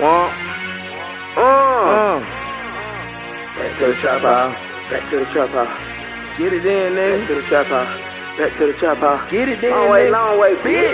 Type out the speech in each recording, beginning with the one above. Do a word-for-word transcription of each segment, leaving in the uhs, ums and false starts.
One. Uh. Back to the trap house. Back to the trap house. Let's get it in, nigga. Back to the trap house. Back to the trap house. Get it in, long way, long way, bitch.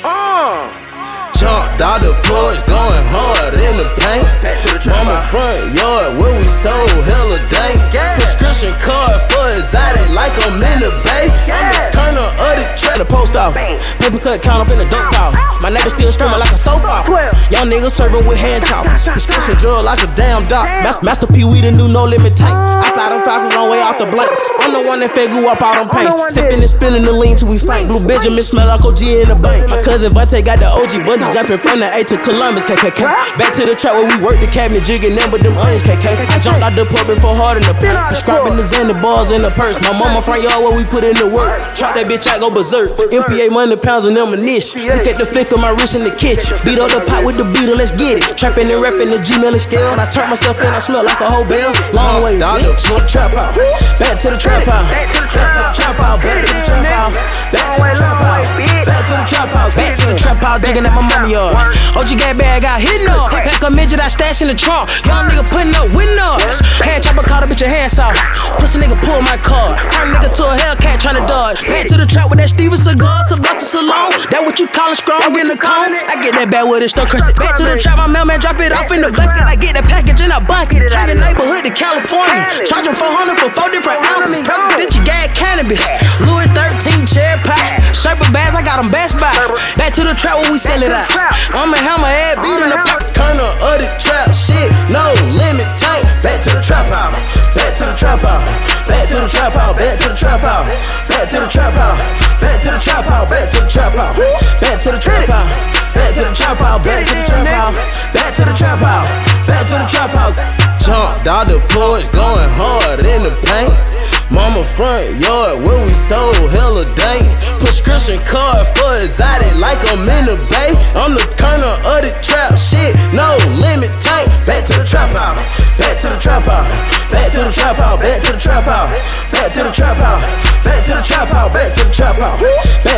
Uh. Jumped out the porch, going hard in the paint. Mama front yard where we sold hella dank. Prescription card for exotic like I'm in the bay. I'm the colonel of the trap. The post off, paper cut count up in the dope house. My neighbor still screaming like a soap opera. Young niggas serving with hand choppers. Prescription drug like a damn doc. Mas Master P, we the new no limit tank. I fly them Falcons long way out the blank. I'm the one that figure up out on paint. Sipping and spilling the lean till we faint. Blue Benjamin smell like O G in the bank. My cousin Vontae got the O G buddy jumping from the A to Columbus, K K K. Back to the trap where we work the cabinet, jigging them with them onions, K K. I jumped out the pub before hard in the paint. Prescribing the Zen, the balls in the purse. My mama front yard where we put in the work. Chop that bitch out, go berserk. M P A money pounds and them a niche. Look at the flick of my wrist in the kitchen. Beat up the pot with the beetle, let's get it. Trapping and rapping the Gmail and scale. When I turn myself in, I smell like a whole bell. Long way, down the trap out. Back to the trap out. Back to the trap out. Back to the trap out. Back to the trap out. Back to the trap out. Back to the trap out. Digging at my mama yard. O G got bag, got hitting up. Pack a midget, I stash in the trunk. Young nigga putting up windows. Hand chopper caught a bitch your hands off. Pussy nigga pull my card. Turn nigga to a Hellcat tryna dodge. Back to the trap with that Steven cigar. Sylvester Stallone. That what you callin' strong in the cone? I get that bag with it, stuck crescent. Back to the trap, my mailman drop it off in the bucket. I get that package in a bucket. Turn your neighborhood to California. Charge them four hundred for four different ounces. Presidential gas cannabis. Louis thirteen cherry pie. Sherpa bags, I got them Best Buy. Back to the trap where we sell it out. I'm a hammer head beat in the pop. Colonel of the trap shit, no limit tank. Back to the trap house. Back to the trap house. Back to the trap house. Back to the trap house. Back to the trap house. Back to the trap house. Back to the trap house. Back to the trap house. Back to the trap house. Back to the trap house. Back to the trap house. Back to the trap house. Jumped out the porch, going hard in the paint. Mama front yard where we sold hella dank. Prescription card for exotic like I'm in the bay. I'm the colonel of the trap shit, no limit tank. Back to the trap house. Back to the trap house. Back to the trap house. Back to the trap house. Back to the trap house. Back to the trap house. Back to the trap house.